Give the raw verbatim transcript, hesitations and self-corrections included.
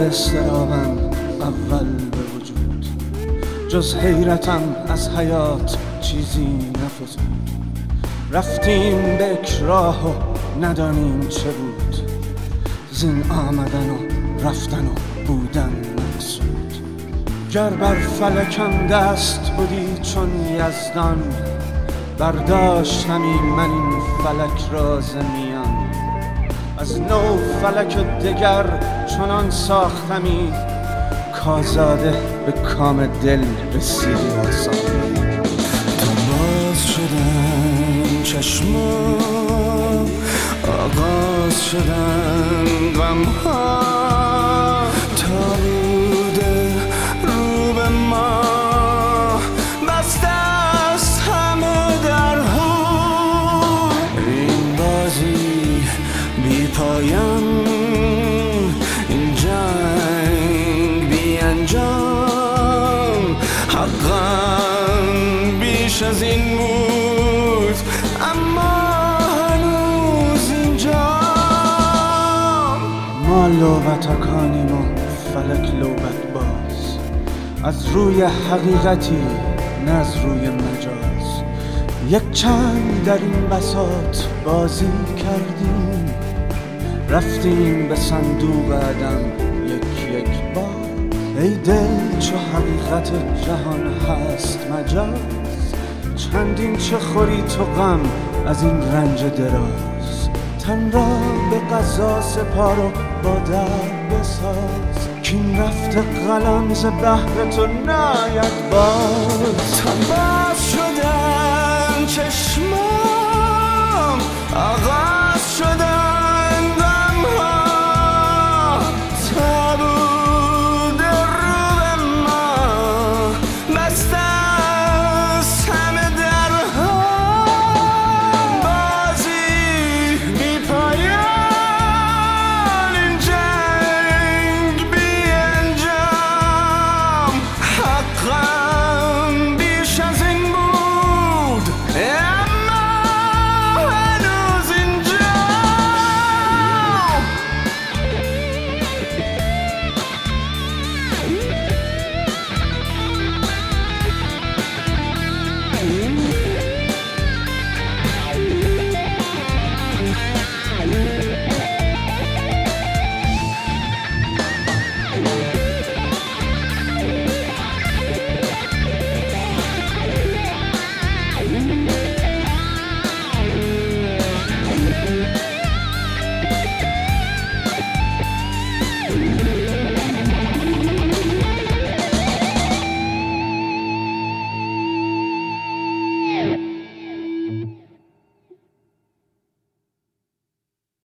استرابم اول به وجود، جز حیرتم از حیات چیزی نفزود. رفتیم به اکراه و ندانیم چه بود، زین آمدن و رفتن و بودن مقصود. گر بر فلکم دست بودی چون یزدان، برداشتمی من این فلک را ز میان. از نو فلک دگر چنان ساختمی، کازاده به کام دل رسیدی آسان. تا باز شدن چشما، آغاز شدن غمها، تا بوده رو به ما بسته است همه درها. این بازی بی پایان، این جنگ بی انجام، حقا بیش از این بود اما هنوز اینجا. ما لوبتکانیم و فلک لوبت باز، از روی حقیقتی نه از روی مجاز. یک چند در این بساط بازی کردیم، رفتیم به صندوق عدم یک یک بار. ای دل چو حقیقت جهان هست مجاز، چندین چه خوری تو غم از این رنج دراز. تن را به قضا سپار و با درد بساز، کین رفت قلم ز بحر تو ناید باز. تا باز شدن چشمام، آغاز شدن غمها، تا بوده رو به ما بسته است همه درها. بازی بی پایان، این جنگ بی انجام، حقا بیش از این بود اما هنوز اینجا.